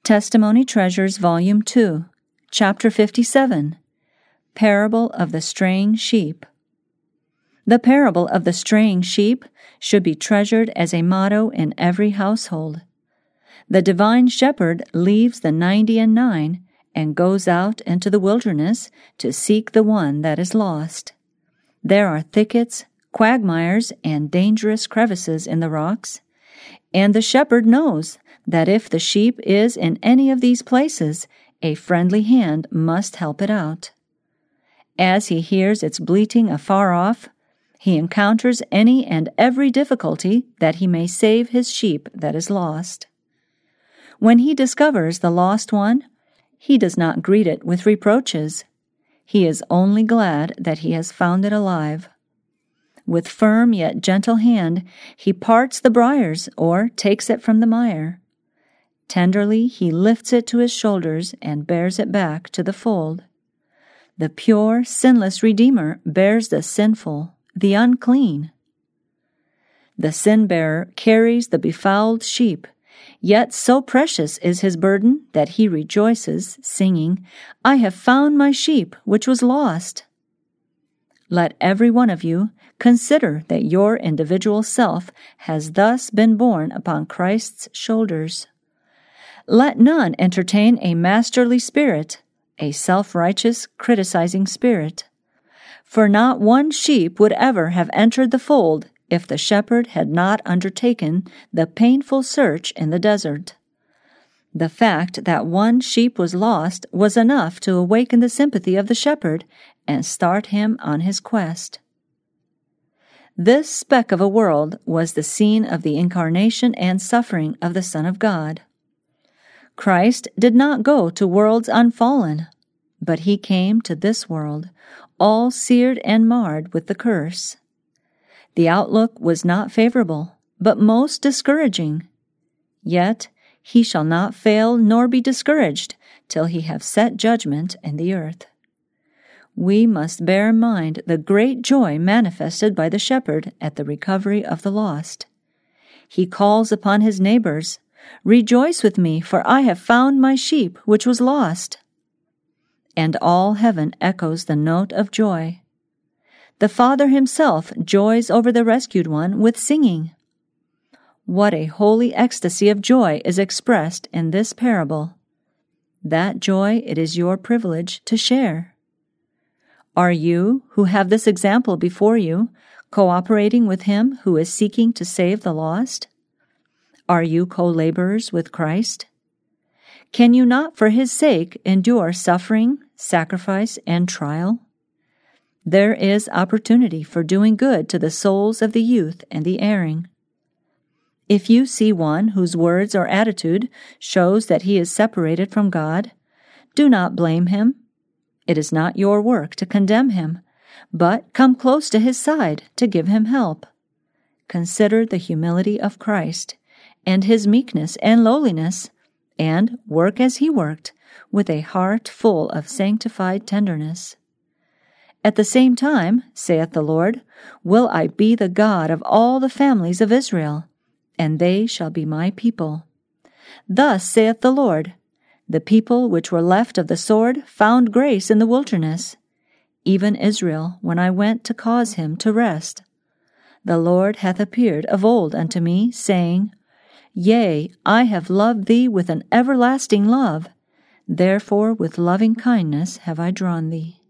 Testimony Treasures, Volume 2, Chapter 57, Parable of the Straying Sheep. The parable of the straying sheep should be treasured as a motto in every household. The divine shepherd leaves the 99 and goes out into the wilderness to seek the one that is lost. There are thickets, quagmires, and dangerous crevices in the rocks, and the shepherd knows that if the sheep is in any of these places, a friendly hand must help it out. As he hears its bleating afar off, he encounters any and every difficulty that he may save his sheep that is lost. When he discovers the lost one, he does not greet it with reproaches. He is only glad that he has found it alive. With firm yet gentle hand, he parts the briars or takes it from the mire. Tenderly he lifts it to his shoulders and bears it back to the fold. The pure, sinless Redeemer bears the sinful, the unclean. The sin-bearer carries the befouled sheep, yet so precious is his burden that he rejoices, singing, "I have found my sheep which was lost." Let every one of you consider that your individual self has thus been borne upon Christ's shoulders. Let none entertain a masterly spirit, a self-righteous, criticizing spirit. For not one sheep would ever have entered the fold if the shepherd had not undertaken the painful search in the desert. The fact that one sheep was lost was enough to awaken the sympathy of the shepherd and start him on his quest. This speck of a world was the scene of the incarnation and suffering of the Son of God. Christ did not go to worlds unfallen, but he came to this world, all seared and marred with the curse. The outlook was not favorable, but most discouraging. Yet he shall not fail nor be discouraged till he have set judgment in the earth. We must bear in mind the great joy manifested by the shepherd at the recovery of the lost. He calls upon his neighbors, "Rejoice with me, for I have found my sheep which was lost." And all heaven echoes the note of joy. The Father himself joys over the rescued one with singing. What a holy ecstasy of joy is expressed in this parable. That joy it is your privilege to share. Are you, who have this example before you, cooperating with him who is seeking to save the lost? Are you co-laborers with Christ? Can you not for his sake endure suffering, sacrifice, and trial? There is opportunity for doing good to the souls of the youth and the erring. If you see one whose words or attitude shows that he is separated from God, do not blame him. It is not your work to condemn him, but come close to his side to give him help. Consider the humility of Christ and his meekness and lowliness, and work as he worked, with a heart full of sanctified tenderness. At the same time, saith the Lord, will I be the God of all the families of Israel, and they shall be my people. Thus saith the Lord, the people which were left of the sword found grace in the wilderness, even Israel, when I went to cause him to rest. The Lord hath appeared of old unto me, saying, Yea, I have loved thee with an everlasting love, therefore with loving kindness have I drawn thee.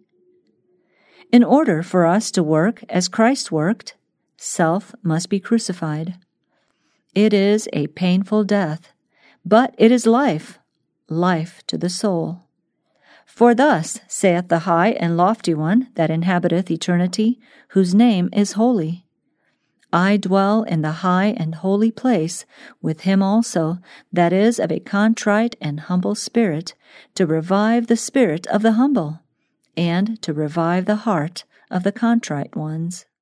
In order for us to work as Christ worked, self must be crucified. It is a painful death, but it is life, life to the soul. For thus saith the high and lofty one that inhabiteth eternity, whose name is holy. I dwell in the high and holy place with him also that is of a contrite and humble spirit, to revive the spirit of the humble, and to revive the heart of the contrite ones.